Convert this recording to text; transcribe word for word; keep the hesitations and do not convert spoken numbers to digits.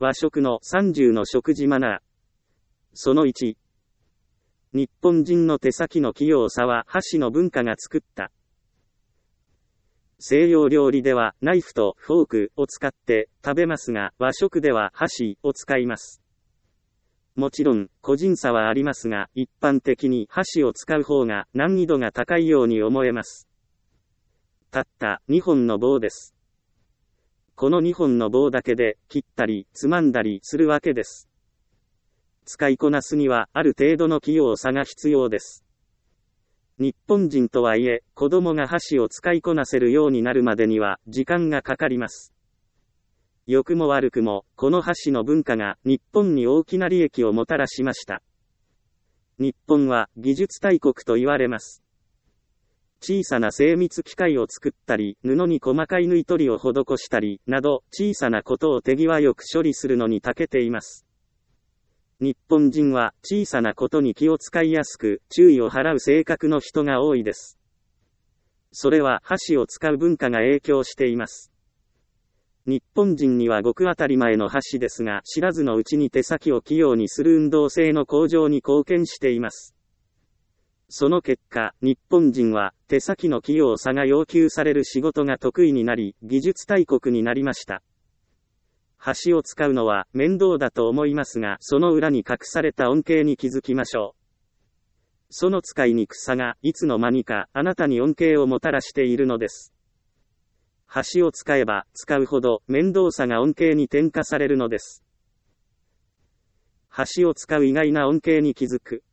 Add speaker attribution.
Speaker 1: 和食のさんじゅうの食事マナー。そのいち。日本人の手先の器用さは箸の文化が作った。西洋料理ではナイフとフォークを使って食べますが、和食では箸を使います。もちろん、個人差はありますが、一般的に箸を使う方が難易度が高いように思えます。たったにほんの棒です。このにほんの棒だけで切ったりつまんだりするわけです。使いこなすにはある程度の器用さが必要です。日本人とはいえ、子供が箸を使いこなせるようになるまでには時間がかかります。良くも悪くも、この箸の文化が日本に大きな利益をもたらしました。日本は技術大国と言われます。小さな精密機械を作ったり、布に細かい縫い取りを施したり、など、小さなことを手際よく処理するのに長けています。日本人は小さなことに気を使いやすく、注意を払う性格の人が多いです。それは箸を使う文化が影響しています。日本人にはごく当たり前の箸ですが、知らずのうちに手先を器用にする運動性の向上に貢献しています。その結果、日本人は手先の器用さが要求される仕事が得意になり、技術大国になりました。箸を使うのは面倒だと思いますが、その裏に隠された恩恵に気づきましょう。その使いにくさが、いつの間にかあなたに恩恵をもたらしているのです。箸を使えば使うほど面倒さが恩恵に転化されるのです。箸を使う意外な恩恵に気づく。